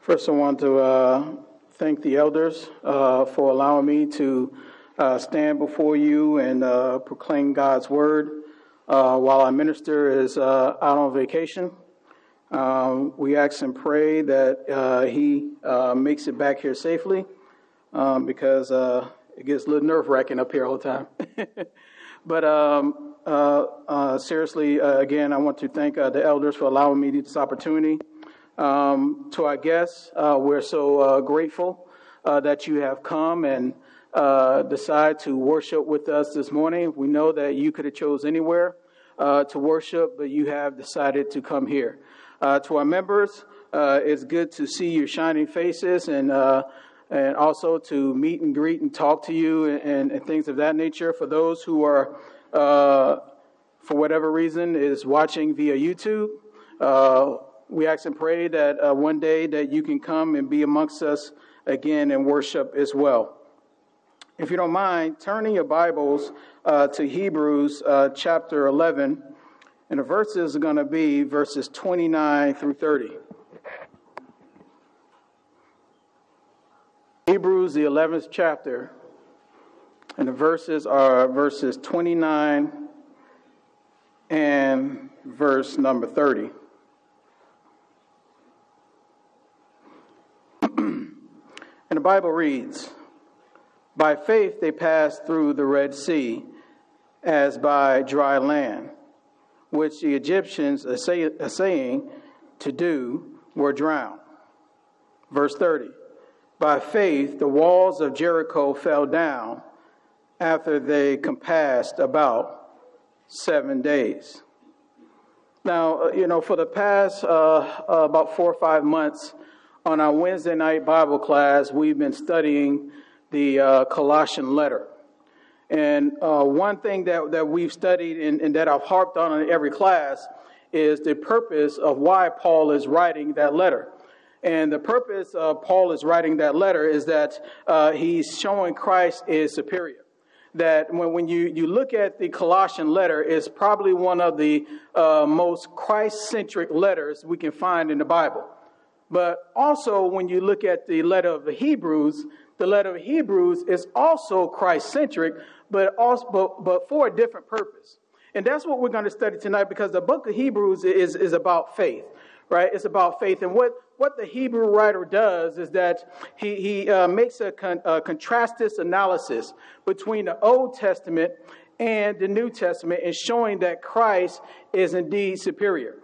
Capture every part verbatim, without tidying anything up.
First, I want to uh, thank the elders uh, for allowing me to uh, stand before you and uh, proclaim God's word uh, while our minister is uh, out on vacation. Um, we ask and pray that uh, he uh, makes it back here safely um, because uh, it gets a little nerve-wracking up here all the time. But um, uh, uh, seriously, uh, again, I want to thank uh, the elders for allowing me this opportunity. Um, to our guests, uh, we're so uh, grateful uh, that you have come and uh, decide to worship with us this morning. We know that you could have chose anywhere uh, to worship, but you have decided to come here. Uh, to our members, uh, it's good to see your shining faces and uh, and also to meet and greet and talk to you and, and things of that nature. For those who are, uh, for whatever reason, is watching via YouTube, uh, we ask and pray that uh, one day that you can come and be amongst us again and worship as well. If you don't mind, turning your Bibles uh, to Hebrews uh, chapter eleven, and the verses are going to be verses twenty-nine through thirty. Hebrews, the eleventh chapter, and the verses are verses twenty-nine and verse number thirty. And the Bible reads, "By faith they passed through the Red Sea as by dry land, which the Egyptians essaying to do were drowned." Verse thirty, "By faith the walls of Jericho fell down after they compassed about seven days." Now, you know, for the past uh, uh, about four or five months, on our Wednesday night Bible class, we've been studying the uh, Colossian letter. And uh, one thing that, that we've studied and, and that I've harped on in every class is the purpose of why Paul is writing that letter. And the purpose of Paul is writing that letter is that uh, he's showing Christ is superior. That when, when you, you look at the Colossian letter, it's probably one of the uh, most Christ-centric letters we can find in the Bible. But also, when you look at the letter of the Hebrews, the letter of Hebrews is also Christ-centric, but also but, but for a different purpose. And that's what we're going to study tonight, because the book of Hebrews is, is about faith, right? It's about faith. And what, what the Hebrew writer does is that he, he uh, makes a, con, a contrastive analysis between the Old Testament and the New Testament, and showing that Christ is indeed superior.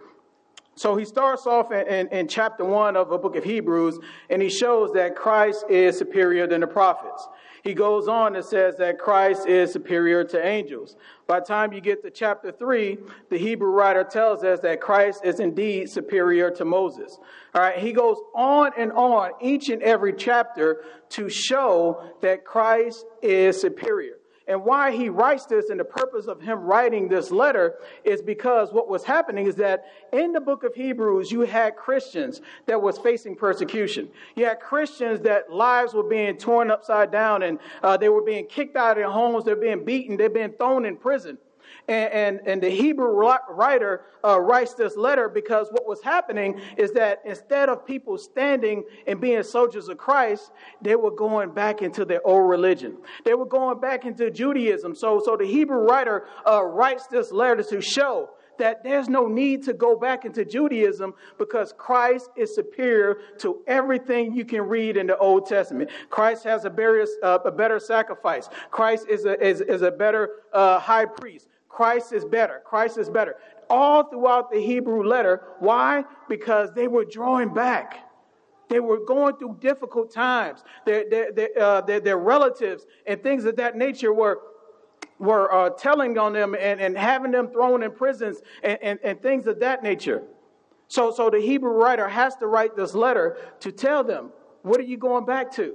So he starts off in, in, in chapter one of the book of Hebrews, and he shows that Christ is superior than the prophets. He goes on and says that Christ is superior to angels. By the time you get to chapter three, the Hebrew writer tells us that Christ is indeed superior to Moses. All right, he goes on and on each and every chapter to show that Christ is superior. And why he writes this, and the purpose of him writing this letter, is because what was happening is that in the book of Hebrews, you had Christians that was facing persecution. You had Christians that lives were being torn upside down, and uh, they were being kicked out of their homes. They're being beaten. They're being thrown in prison. And, and, and the Hebrew writer uh, writes this letter because what was happening is that instead of people standing and being soldiers of Christ, they were going back into their old religion. They were going back into Judaism. So, so the Hebrew writer uh, writes this letter to show that there's no need to go back into Judaism, because Christ is superior to everything you can read in the Old Testament. Christ has a better, uh, a better sacrifice. Christ is a, is, is a better uh, high priest. Christ is better. Christ is better. All throughout the Hebrew letter. Why? Because they were drawing back. They were going through difficult times. Their, their, their, uh, their, their relatives and things of that nature were were uh, telling on them and, and having them thrown in prisons and, and, and things of that nature. So, so the Hebrew writer has to write this letter to tell them, what are you going back to?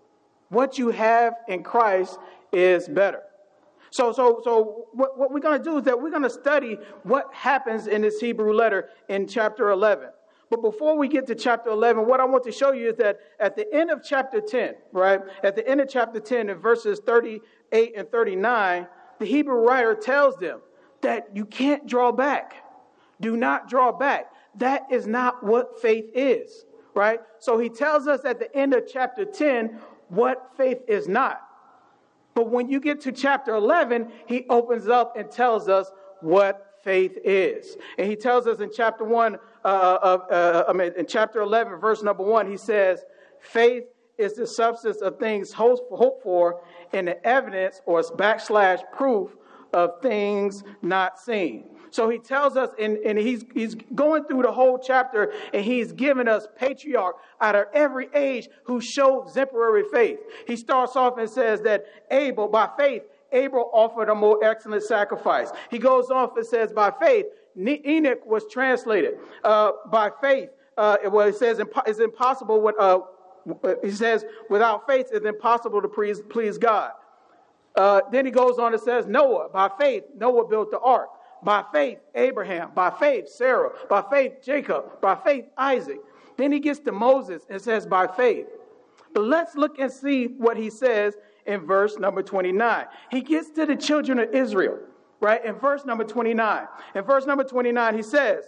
What you have in Christ is better. So, so, so what, what we're going to do is that we're going to study what happens in this Hebrew letter in chapter eleven. But before we get to chapter eleven, what I want to show you is that at the end of chapter ten, right, at the end of chapter ten, in verses thirty-eight and thirty-nine, the Hebrew writer tells them that you can't draw back. Do not draw back. That is not what faith is. right? So he tells us at the end of chapter ten what faith is not. But when you get to chapter eleven, he opens up and tells us what faith is. And he tells us in chapter one, uh, of, uh, I mean, in chapter eleven, verse number one, he says, faith is the substance of things hoped for and the evidence or backslash proof of things not seen. So he tells us, and, and he's he's going through the whole chapter, and he's given us patriarch out of every age who showed exemplary faith. He starts off and says that Abel, by faith, Abel offered a more excellent sacrifice. He goes off and says, by faith, Enoch was translated. Uh, by faith, uh, well, it says it's impossible. With, uh, he says, without faith, it's impossible to please, please God. Uh, then he goes on and says, Noah, by faith, Noah built the ark. By faith, Abraham. By faith, Sarah. By faith, Jacob. By faith, Isaac. Then he gets to Moses and says, by faith. But let's look and see what he says in verse number twenty-nine. He gets to the children of Israel, right? In verse number twenty-nine. In verse number twenty-nine, he says,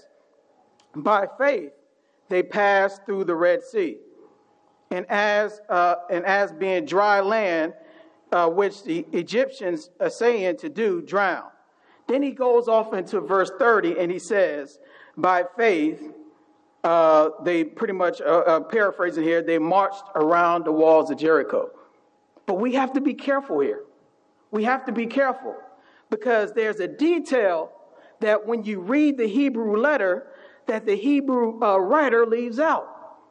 by faith, they passed through the Red Sea. And as, uh, and as being dry land, uh, which the Egyptians essaying to do, drowned. Then he goes off into verse thirty and he says, by faith, uh, they pretty much, uh, uh, paraphrasing here, they marched around the walls of Jericho. But we have to be careful here. We have to be careful because there's a detail that when you read the Hebrew letter, that the Hebrew uh, writer leaves out.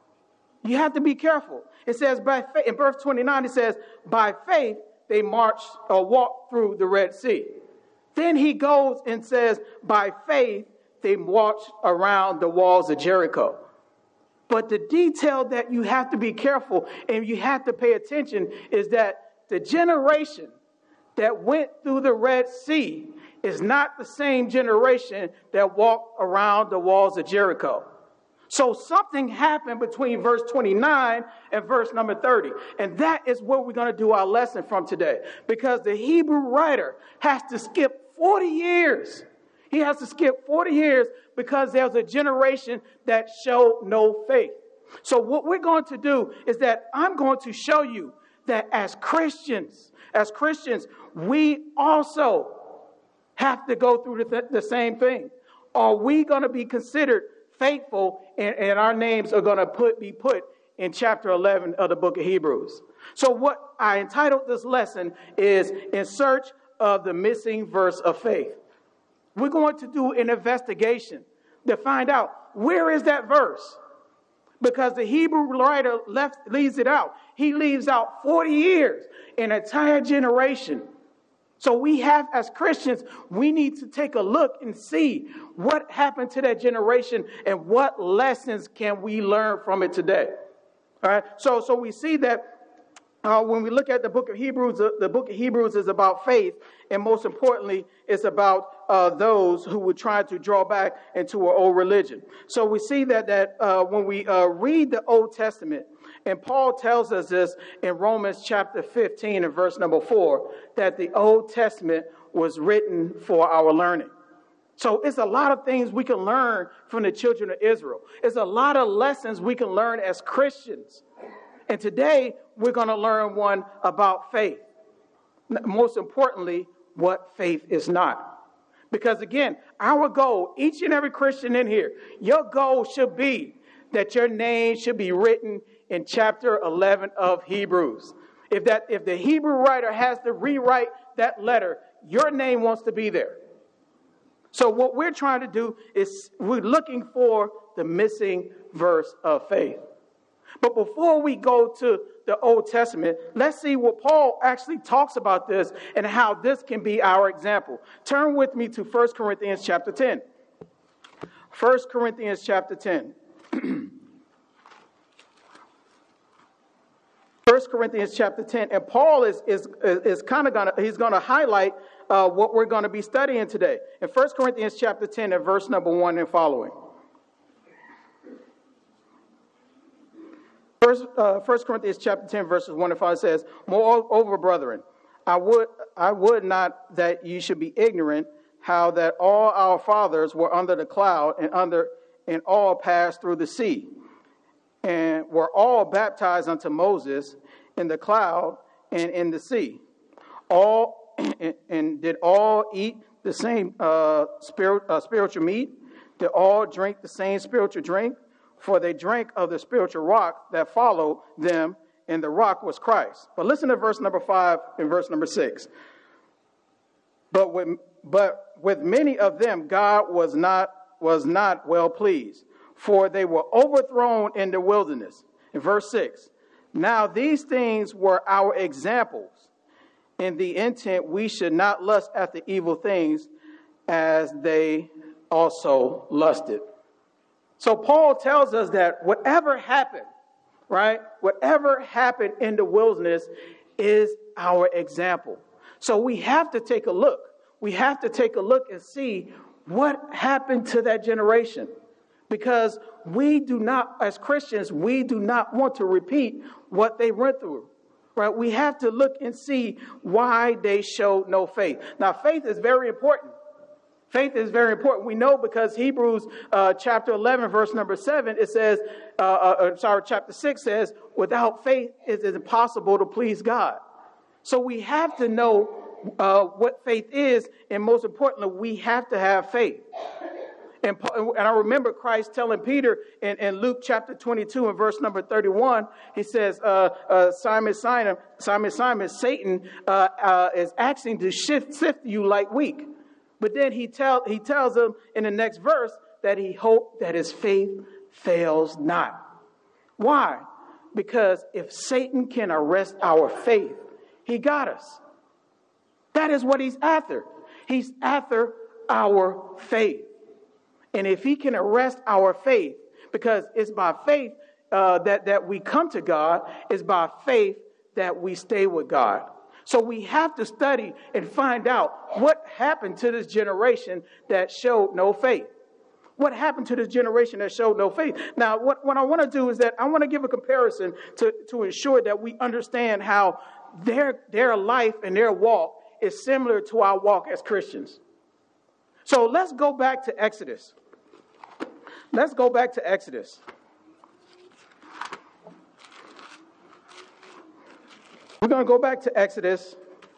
You have to be careful. It says, by faith, in verse twenty-nine, it says, by faith, they marched or walked through the Red Sea. Then he goes and says, by faith, they marched around the walls of Jericho. But the detail that you have to be careful and you have to pay attention is that the generation that went through the Red Sea is not the same generation that walked around the walls of Jericho. So something happened between verse twenty-nine and verse number thirty. And that is where we're going to do our lesson from today. Because the Hebrew writer has to skip forty years. He has to skip forty years because there's a generation that showed no faith. So what we're going to do is that I'm going to show you that as Christians, as Christians, we also have to go through the, the same thing. Are we going to be considered faithful and, and our names are going to put be put in chapter eleven of the book of Hebrews? So what I entitled this lesson is In Search of the Missing Verse of Faith. We're going to do an investigation to find out where is that verse. Because the Hebrew writer left leaves it out. He leaves out forty years, an entire generation. So we have, as Christians, we need to take a look and see what happened to that generation and what lessons can we learn from it today. All right. So, so we see that uh, when we look at the book of Hebrews, uh, the book of Hebrews is about faith, and most importantly, it's about uh, those who were trying to draw back into an old religion. So we see that that uh, when we uh, read the Old Testament, and Paul tells us this in Romans chapter fifteen and verse number four, that the Old Testament was written for our learning. So it's a lot of things we can learn from the children of Israel. It's a lot of lessons we can learn as Christians. And today we're going to learn one about faith. Most importantly, what faith is not. Because again, our goal, each and every Christian in here, your goal should be that your name should be written in chapter eleven of Hebrews. If that, if the Hebrew writer has to rewrite that letter, your name wants to be there. So what we're trying to do is we're looking for the missing verse of faith. But before we go to the Old Testament, let's see what Paul actually talks about this and how this can be our example. Turn with me to First Corinthians chapter ten. First Corinthians chapter ten. First Corinthians chapter ten, and Paul is is is kind of gonna he's gonna highlight uh, what we're going to be studying today. In First Corinthians chapter ten, and verse number one and following. First, uh, First Corinthians chapter ten, verses one and five says, "Moreover, brethren, I would I would not that you should be ignorant how that all our fathers were under the cloud and under and all passed through the sea, and were all baptized unto Moses in the cloud and in the sea. All and, and did all eat the same uh, spirit, uh, spiritual meat? Did all drink the same spiritual drink? For they drank of the spiritual rock that followed them, and the rock was Christ. But listen to verse number five and verse number six. But with, but with many of them, God was not was not well pleased, for they were overthrown in the wilderness. In verse six, now these things were our examples, in the intent we should not lust after evil things, as they also lusted. So Paul tells us that whatever happened, right, whatever happened in the wilderness is our example. So we have to take a look. We have to take a look and see what happened to that generation. Because we do not, as Christians, we do not want to repeat what they went through. Right? We have to look and see why they showed no faith. Now, faith is very important. Faith is very important. We know because Hebrews uh, chapter eleven, verse number seven, it says, uh, uh, sorry, chapter six says, without faith it is impossible to please God. So we have to know uh, what faith is, and most importantly, we have to have faith. And, and I remember Christ telling Peter in, in Luke chapter twenty-two and verse number thirty-one, he says, uh, uh, Simon, Simon, Simon, Simon, Satan uh, uh, is asking to shift, sift you like wheat. But then he, tell, he tells him in the next verse that he hoped that his faith fails not. Why? Because if Satan can arrest our faith, he got us. That is what he's after. He's after our faith. And if he can arrest our faith, because it's by faith uh, that, that we come to God, it's by faith that we stay with God. So we have to study and find out what happened to this generation that showed no faith. What happened to this generation that showed no faith? Now, what, what I want to do is that I want to give a comparison to, to ensure that we understand how their, their life and their walk is similar to our walk as Christians. So let's go back to Exodus. Let's go back to Exodus. We're going to go back to Exodus.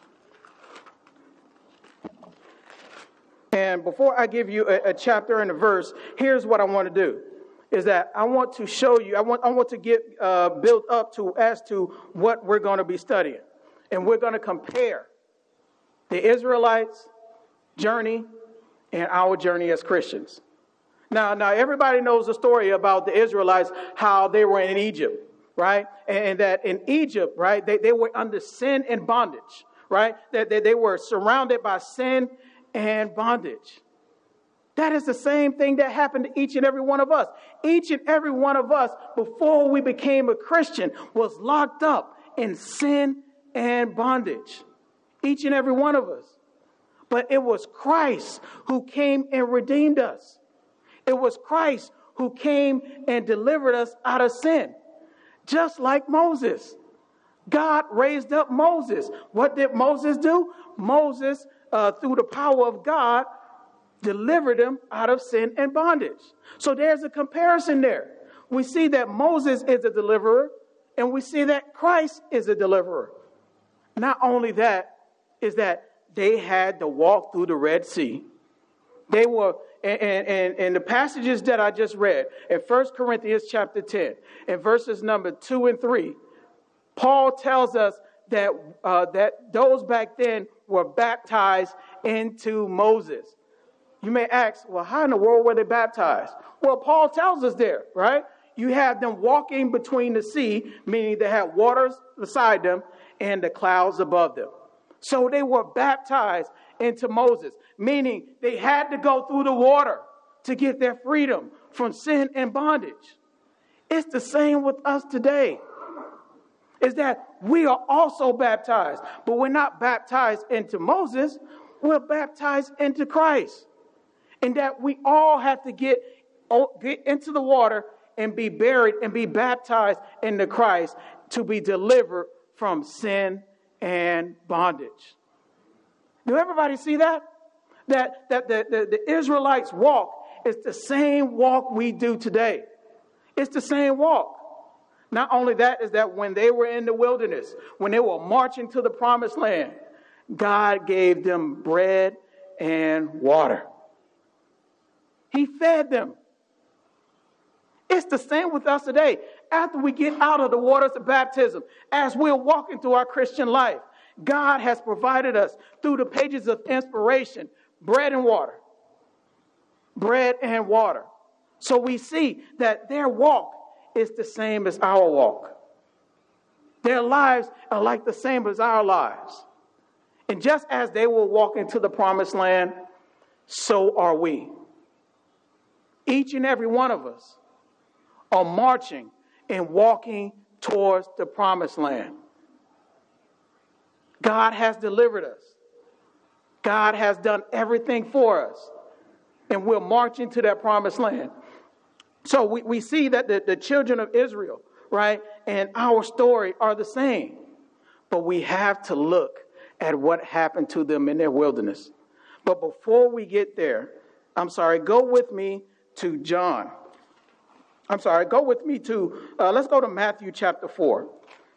And before I give you a, a chapter and a verse, here's what I want to do. Is that I want to show you, I want, I want to get uh, built up to as to what we're going to be studying. And we're going to compare the Israelites' journey and our journey as Christians. Now, now everybody knows the story about the Israelites, how they were in Egypt, right? And that in Egypt, right, they, they were under sin and bondage, right? That they, they were surrounded by sin and bondage. That is the same thing that happened to each and every one of us. Each and every one of us, before we became a Christian, was locked up in sin and bondage. Each and every one of us. But it was Christ who came and redeemed us. It was Christ who came and delivered us out of sin. Just like Moses. God raised up Moses. What did Moses do? Moses, uh, through the power of God, delivered him out of sin and bondage. So there's a comparison there. We see that Moses is a deliverer, and we see that Christ is a deliverer. Not only that, is that they had to walk through the Red Sea. They were, and, and, and the passages that I just read, in First Corinthians chapter ten, in verses number two and three, Paul tells us that, uh, that those back then were baptized into Moses. You may ask, well, how in the world were they baptized? Well, Paul tells us there, right? You have them walking between the sea, meaning they had waters beside them and the clouds above them. So they were baptized into Moses, meaning they had to go through the water to get their freedom from sin and bondage. It's the same with us today. Is that we are also baptized, but we're not baptized into Moses, we're baptized into Christ. And that we all have to get, get into the water and be buried and be baptized into Christ to be delivered from sin and bondage. Do everybody see that? That, that the, the, the Israelites' walk is the same walk we do today. It's the same walk. Not only that, is that when they were in the wilderness, when they were marching to the promised land, God gave them bread and water. He fed them. It's the same with us today. After we get out of the waters of baptism, as we're walking through our Christian life, God has provided us through the pages of inspiration, bread and water. Bread and water. So we see that their walk is the same as our walk. Their lives are like the same as our lives. And just as they were walking to the promised land, so are we. Each and every one of us are marching and walking towards the promised land. God has delivered us. God has done everything for us. And we're marching to that promised land. So we, we see that the, the children of Israel, right, and our story are the same. But we have to look at what happened to them in their wilderness. But before we get there, I'm sorry, go with me to John. I'm sorry, go with me to, uh, let's go to Matthew chapter four.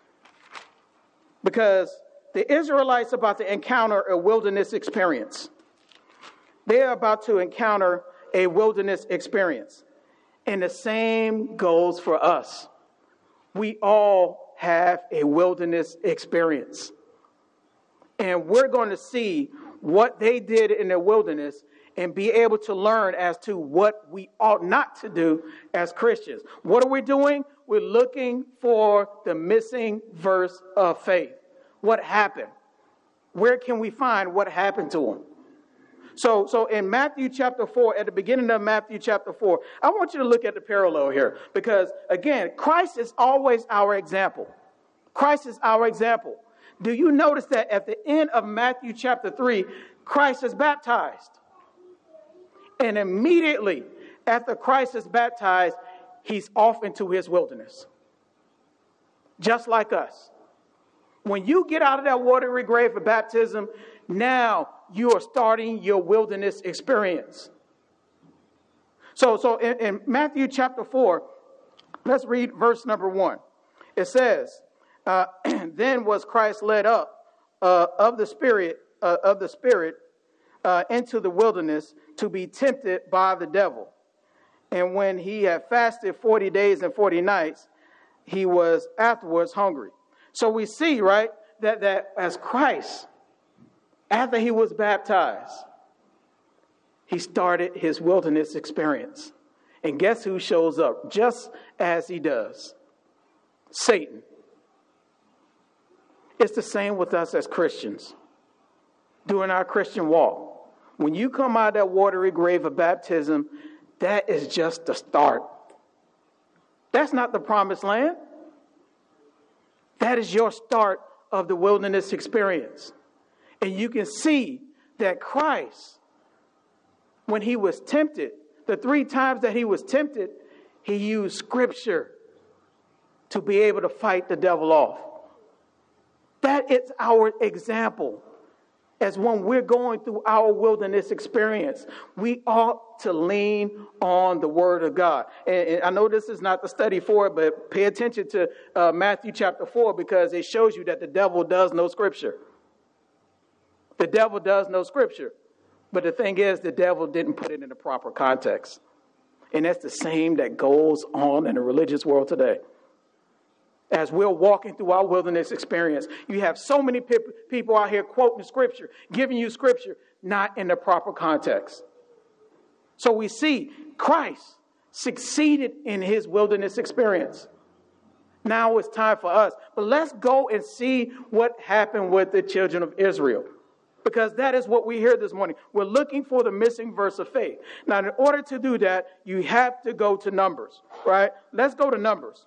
Because the Israelites are about to encounter a wilderness experience. They're about to encounter a wilderness experience. And the same goes for us. We all have a wilderness experience. And we're going to see what they did in the wilderness and be able to learn as to what we ought not to do as Christians. What are we doing? We're looking for the missing verse of faith. What happened? Where can we find what happened to them? So, so in Matthew chapter four, at the beginning of Matthew chapter four, I want you to look at the parallel here. Because, again, Christ is always our example. Christ is our example. Do you notice that at the end of Matthew chapter three, Christ is baptized? And immediately after Christ is baptized, he's off into his wilderness. Just like us. When you get out of that watery grave for baptism, now you are starting your wilderness experience. So, so in, in Matthew chapter four, let's read verse number one. It says, uh, then was Christ led up uh, of the Spirit, uh, of the Spirit uh, into the wilderness to be tempted by the devil. And when he had fasted forty days and forty nights, he was afterwards hungry. So we see, right, that, that as Christ, after he was baptized, he started his wilderness experience. And guess who shows up just as he does? Satan. It's the same with us as Christians during our Christian walk. When you come out of that watery grave of baptism, that is just the start. That's not the promised land. That is your start of the wilderness experience. And you can see that Christ, when he was tempted, the three times that he was tempted, he used scripture to be able to fight the devil off. That is our example. As when we're going through our wilderness experience, we ought to lean on the word of God. And, and I know this is not the study for it, but pay attention to uh, Matthew chapter four, because it shows you that the devil does know scripture. The devil does know scripture. But the thing is, the devil didn't put it in the proper context. And that's the same that goes on in the religious world today. As we're walking through our wilderness experience, you have so many pe- people out here quoting scripture, giving you scripture, not in the proper context. So we see Christ succeeded in his wilderness experience. Now it's time for us. But let's go and see what happened with the children of Israel. Because that is what we hear this morning. We're looking for the missing verse of faith. Now, in order to do that, you have to go to Numbers, right? Let's go to Numbers.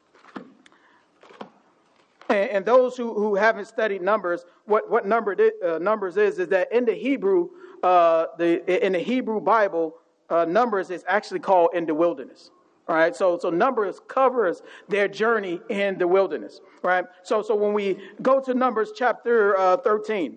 And, and those who, who haven't studied Numbers, what, what number uh, Numbers is, is that in the Hebrew, uh, the in the Hebrew Bible, uh, Numbers is actually called in the wilderness. All right, so so Numbers covers their journey in the wilderness. Right, so so when we go to Numbers chapter uh, thirteen,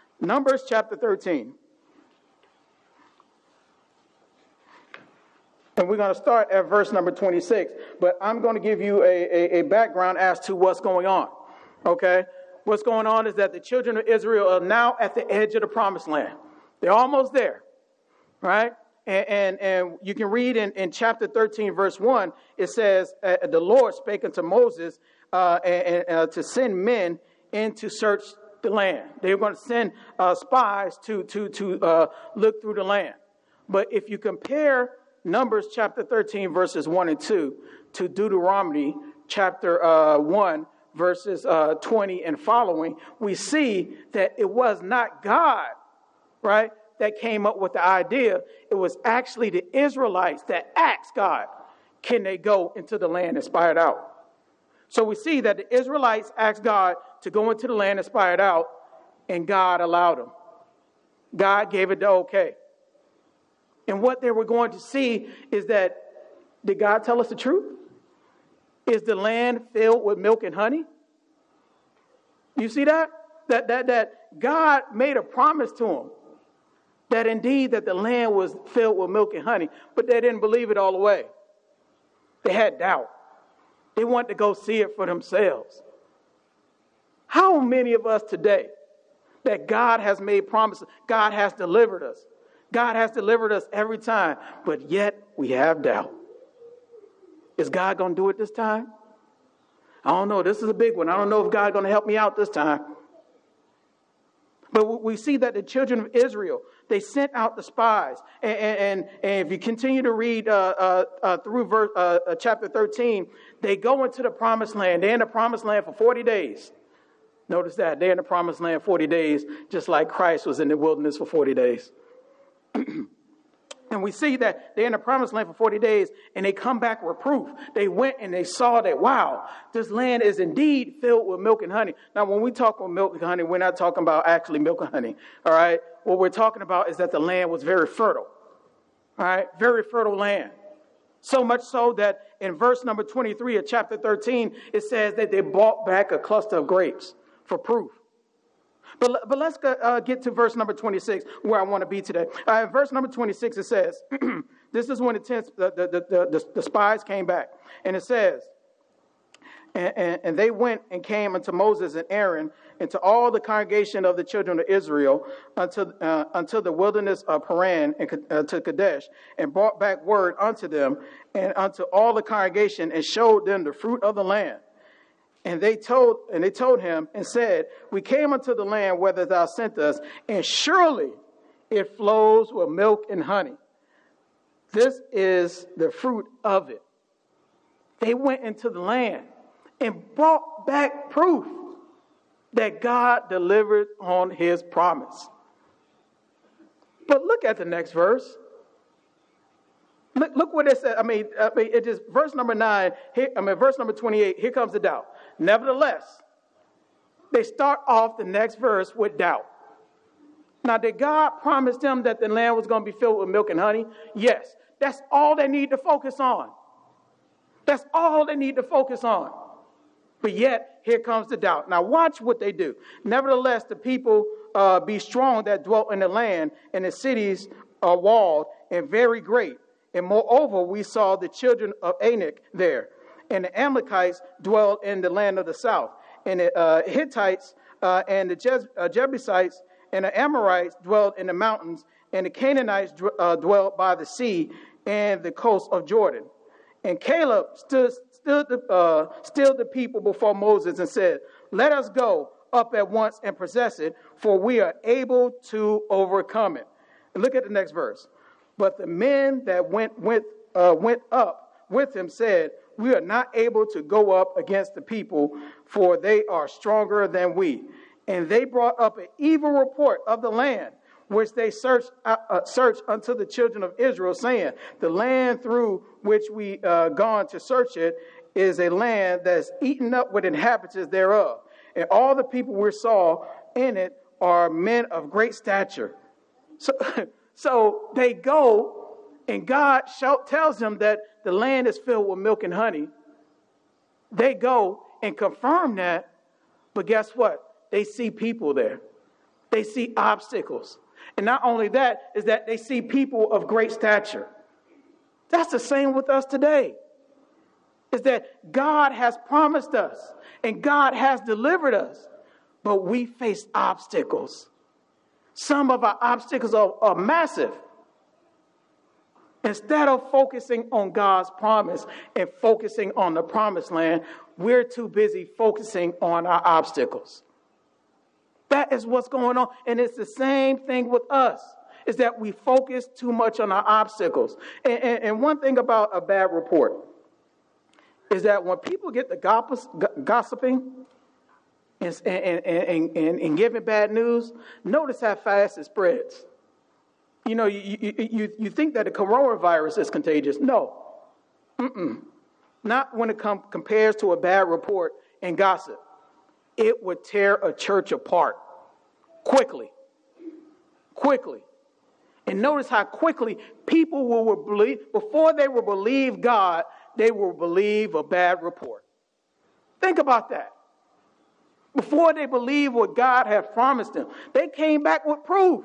Numbers chapter thirteen. And we're going to start at verse number twenty-six. But I'm going to give you a, a, a background as to what's going on. Okay? What's going on is that the children of Israel are now at the edge of the promised land. They're almost there. Right? And, and, and you can read in, in chapter thirteen, verse one, it says, uh, the Lord spake unto Moses uh, and, uh, to send men in to search the land. They were going to send uh, spies to, to, to uh, look through the land. But if you compare Numbers chapter thirteen, verses one and two, to Deuteronomy chapter uh, one, verses uh, twenty and following, we see that it was not God, right, that came up with the idea. It was actually the Israelites that asked God, can they go into the land and spy it out? So we see that the Israelites asked God to go into the land and spy it out, and God allowed them. God gave it the okay. And what they were going to see is that, did God tell us the truth? Is the land filled with milk and honey? You see that? That, that, that God made a promise to them that indeed that the land was filled with milk and honey, but they didn't believe it all the way. They had doubt. They wanted to go see it for themselves. How many of us today that God has made promises, God has delivered us, God has delivered us every time, but yet we have doubt. Is God going to do it this time? I don't know. This is a big one. I don't know if God's going to help me out this time. But we see that the children of Israel, they sent out the spies. And, and, and if you continue to read uh, uh, uh, through verse, uh, uh, chapter thirteen, they go into the promised land. They're in the promised land for forty days. Notice that. They're in the promised land forty days, just like Christ was in the wilderness for forty days. And we see that they're in the promised land for forty days, and they come back with proof. They went and they saw that, wow, this land is indeed filled with milk and honey. Now, when we talk about milk and honey, we're not talking about actually milk and honey, all right? What we're talking about is that the land was very fertile, all right? Very fertile land. So much so that in verse number twenty-three of chapter thirteen, it says that they brought back a cluster of grapes for proof. But, but let's uh, get to verse number twenty-six, where I want to be today. Uh, in verse number twenty-six, it says, this is when the, tents, the, the, the, the, the spies came back. And it says, and, and, and they went and came unto Moses and Aaron and to all the congregation of the children of Israel unto, uh, unto the wilderness of Paran and uh, to Kadesh, and brought back word unto them and unto all the congregation, and showed them the fruit of the land. And they told and they told him and said, we came unto the land whither thou sent us, and surely it flows with milk and honey. This is the fruit of it. They went into the land and brought back proof that God delivered on his promise. But look at the next verse. Look, look what it says. I mean, I mean, it is verse number nine. Here, I mean, verse number twenty-eight. Here comes the doubt. Nevertheless, they start off the next verse with doubt. Now, did God promise them that the land was going to be filled with milk and honey? Yes. That's all they need to focus on. That's all they need to focus on. But yet, here comes the doubt. Now, watch what they do. Nevertheless, the people uh, be strong that dwelt in the land, and the cities are walled and very great. And moreover, we saw the children of Anak there. And the Amalekites dwelled in the land of the south. And the uh, Hittites uh, and the Je- uh, Jebusites and the Amorites dwelled in the mountains. And the Canaanites d- uh, dwelled by the sea and the coast of Jordan. And Caleb stood, stood, the, uh, stilled the people before Moses and said, let us go up at once and possess it, for we are able to overcome it. And look at the next verse. But the men that went went uh, went up with him said, we are not able to go up against the people, for they are stronger than we. And they brought up an evil report of the land, which they searched uh, uh, searched unto the children of Israel, saying, the land through which we uh, gone to search it is a land that's eaten up with inhabitants thereof. And all the people we saw in it are men of great stature. So... So they go, and God show, tells them that the land is filled with milk and honey. They go and confirm that, but guess what? They see people there. They see obstacles. And not only that, is that they see people of great stature. That's the same with us today. Is that God has promised us and God has delivered us, but we face obstacles. Some of our obstacles are, are massive. Instead of focusing on God's promise and focusing on the promised land, we're too busy focusing on our obstacles. That is what's going on. And it's the same thing with us, is that we focus too much on our obstacles. And, and, and one thing about a bad report is that when people get the gossiping and, and, and, and, and giving bad news, notice how fast it spreads. You know, you, you, you, you think that the coronavirus is contagious. No. Mm-mm. Not when it com- compares to a bad report and gossip. It would tear a church apart quickly. Quickly. And notice how quickly people will believe, before they will believe God, they will believe a bad report. Think about that. Before they believe what God had promised them, they came back with proof.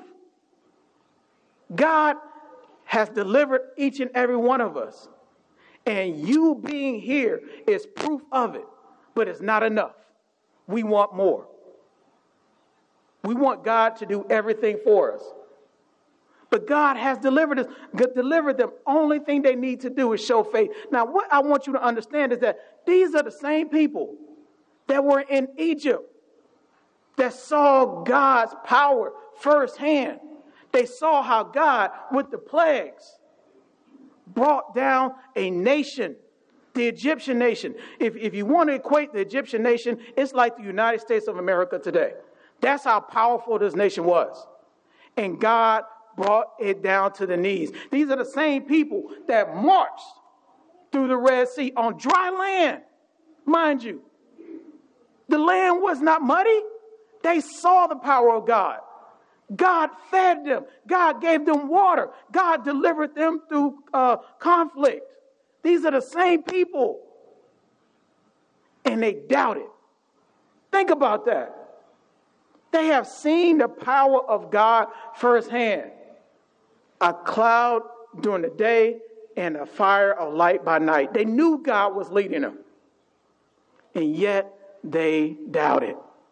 God has delivered each and every one of us. And you being here is proof of it. But it's not enough. We want more. We want God to do everything for us. But God has delivered us, delivered them. Only thing they need to do is show faith. Now, what I want you to understand is that these are the same people that were in Egypt that saw God's power firsthand. They saw how God, with the plagues, brought down a nation, the Egyptian nation. If, if you want to equate the Egyptian nation, it's like the United States of America today. That's how powerful this nation was. And God brought it down to the knees. These are the same people that marched through the Red Sea on dry land, mind you. The land was not muddy. They saw the power of God. God fed them. God gave them water. God delivered them through uh, conflict. These are the same people. And they doubted. Think about that. They have seen the power of God firsthand. A cloud during the day and a fire of light by night. They knew God was leading them. And yet they doubted.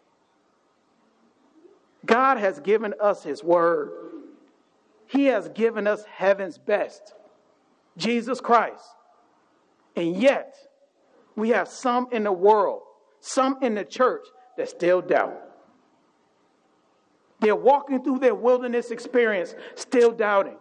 God has given us his word. He has given us heaven's best, Jesus Christ. And yet, we have some in the world, some in the church that still doubt. They're walking through their wilderness experience, still doubting.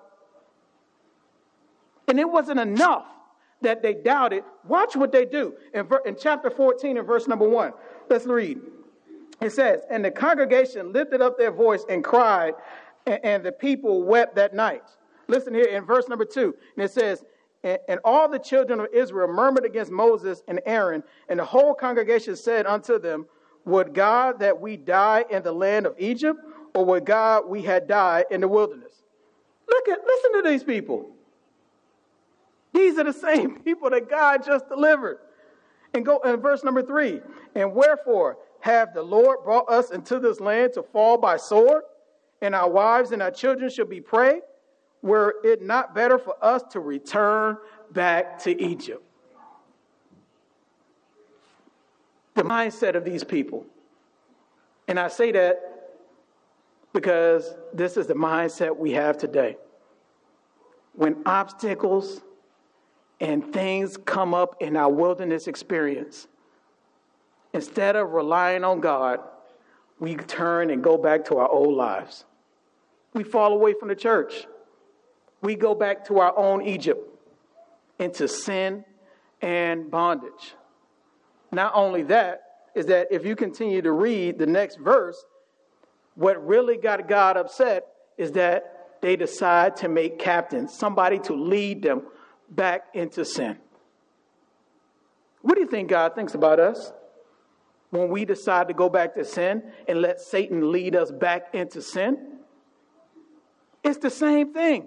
And it wasn't enough that they doubted. Watch what they do. In, ver- in chapter fourteen and verse number one, let's read. It says, and the congregation lifted up their voice and cried, and, and the people wept that night. Listen here in verse number two. And it says, and, and all the children of Israel murmured against Moses and Aaron, and the whole congregation said unto them, would God that we die in the land of Egypt, or would God we had died in the wilderness? Look at, listen to these people. These are the same people that God just delivered. And go in verse number three. And wherefore have the Lord brought us into this land to fall by sword, and our wives and our children shall be prey? Were it not better for us to return back to Egypt? The mindset of these people. And I say that because this is the mindset we have today. When obstacles and things come up in our wilderness experience, instead of relying on God, we turn and go back to our old lives. We fall away from the church. We go back to our own Egypt, into sin and bondage. Not only that, is that if you continue to read the next verse, what really got God upset is that they decide to make captains, somebody to lead them back into sin. What do you think God thinks about us when we decide to go back to sin and let Satan lead us back into sin? It's the same thing.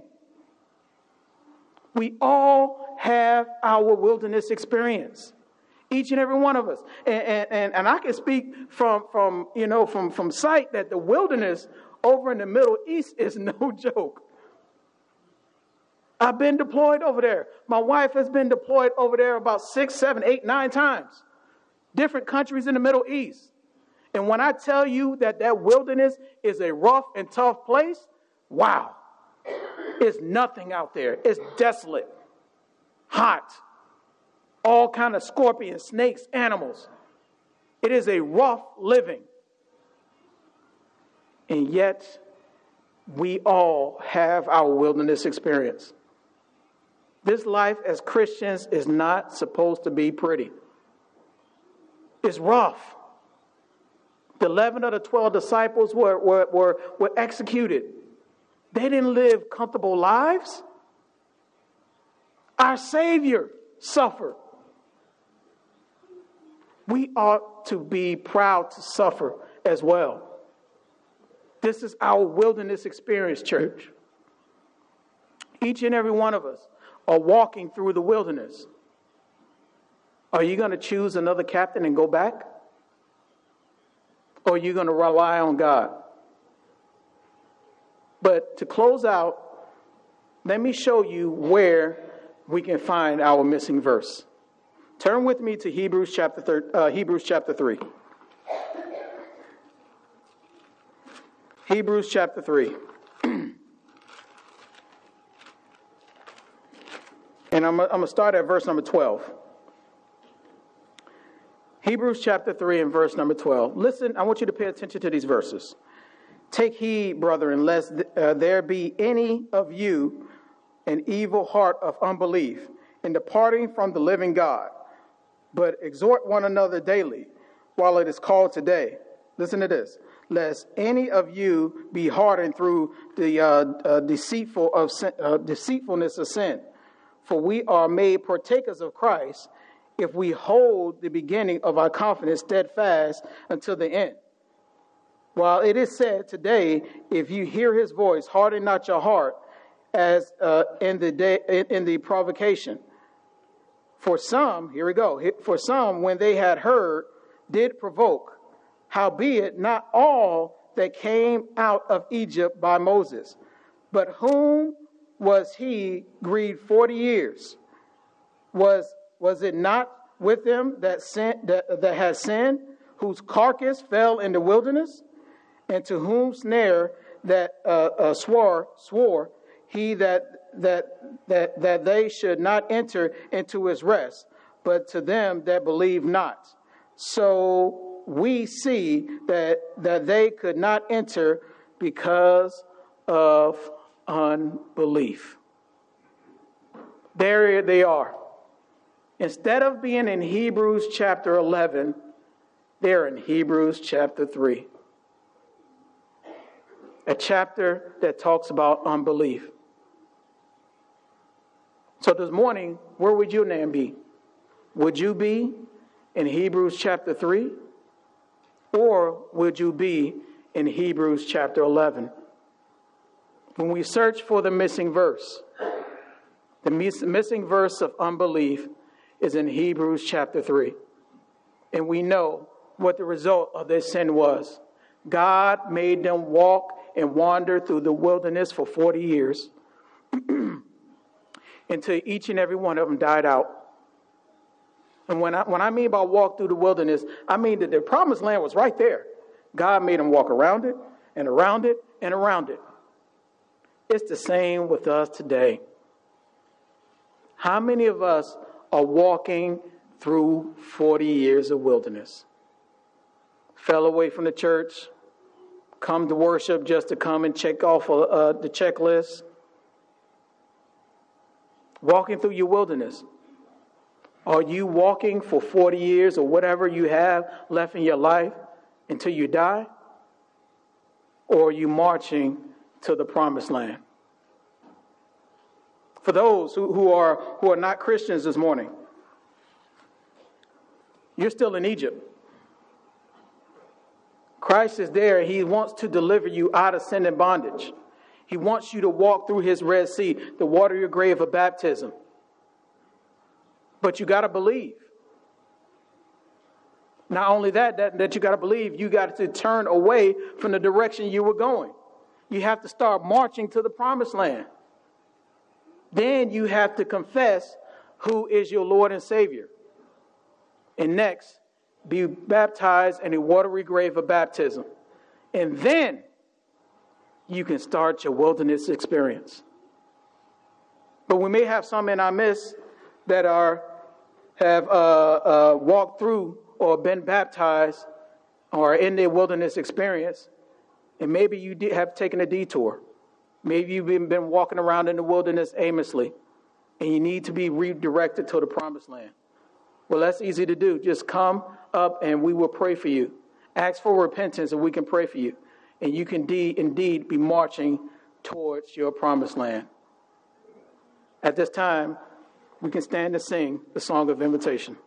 We all have our wilderness experience. Each and every one of us. And, and, and, and I can speak from, from, you know, from, from sight that the wilderness over in the Middle East is no joke. I've been deployed over there. My wife has been deployed over there about six, seven, eight, nine times. Different countries in the Middle East. And when I tell you that that wilderness is a rough and tough place, wow. It's nothing out there. It's desolate, hot, all kind of scorpions, snakes, animals. It is a rough living. And yet, we all have our wilderness experience. This life as Christians is not supposed to be pretty. It's rough. The eleven of the twelve disciples were, were, were, were executed. They didn't live comfortable lives. Our Savior suffered. We ought to be proud to suffer as well. This is our wilderness experience, church. Each and every one of us are walking through the wilderness. Are you going to choose another captain and go back? Or are you going to rely on God? But to close out, let me show you where we can find our missing verse. Turn with me to Hebrews chapter thir- uh, Hebrews chapter three. Hebrews chapter three. And I'm, I'm going to start at verse number twelve. Hebrews chapter three and verse number twelve. Listen, I want you to pay attention to these verses. Take heed, brethren, lest uh, there be any of you an evil heart of unbelief in departing from the living God. But exhort one another daily while it is called today. Listen to this. Lest any of you be hardened through the uh, uh, deceitful of sin, uh, deceitfulness of sin. For we are made partakers of Christ if we hold the beginning of our confidence steadfast until the end. While it is said today, if you hear his voice, harden not your heart as uh, in the day in the provocation. For some, here we go, for some, when they had heard, did provoke, howbeit not all that came out of Egypt by Moses. But whom was he grieved forty years? Was was it not with them that sin, that, that had sinned, whose carcass fell in the wilderness? And to whom snare that uh, uh, swore swore he that that that that they should not enter into his rest, but to them that believe not. So we see that that they could not enter because of unbelief. There they are. Instead of being in Hebrews chapter eleven, they're in Hebrews chapter three. A chapter that talks about unbelief. So this morning, where would your name be? Would you be in Hebrews chapter three? Or would you be in Hebrews chapter eleven? When we search for the missing verse, the missing verse of unbelief is in Hebrews chapter three. And we know what the result of their sin was. God made them walk and wander through the wilderness for forty years until each and every one of them died out. And when I, when I mean by walk through the wilderness, I mean that the promised land was right there. God made them walk around it and around it and around it. It's the same with us today. How many of us are walking through forty years of wilderness? Fell away from the church, come to worship just to come and check off uh, the checklist. Walking through your wilderness. Are you walking for forty years or whatever you have left in your life until you die? Or are you marching to the promised land? For those who, who are who are not Christians this morning, you're still in Egypt. Christ is there. He wants to deliver you out of sin and bondage. He wants you to walk through his Red Sea, the watery grave of baptism. But you got to believe. Not only that, that, that you got to believe, you got to turn away from the direction you were going. You have to start marching to the promised land. Then you have to confess who is your Lord and Savior. And next, be baptized in a watery grave of baptism. And then you can start your wilderness experience. But we may have some in our midst that are have uh, uh, walked through or been baptized or in their wilderness experience. And maybe you have taken a detour. Maybe you've been, been walking around in the wilderness aimlessly, and you need to be redirected to the promised land. Well, that's easy to do. Just come up and we will pray for you. Ask for repentance and we can pray for you. And you can de- indeed be marching towards your promised land. At this time, we can stand and sing the song of invitation.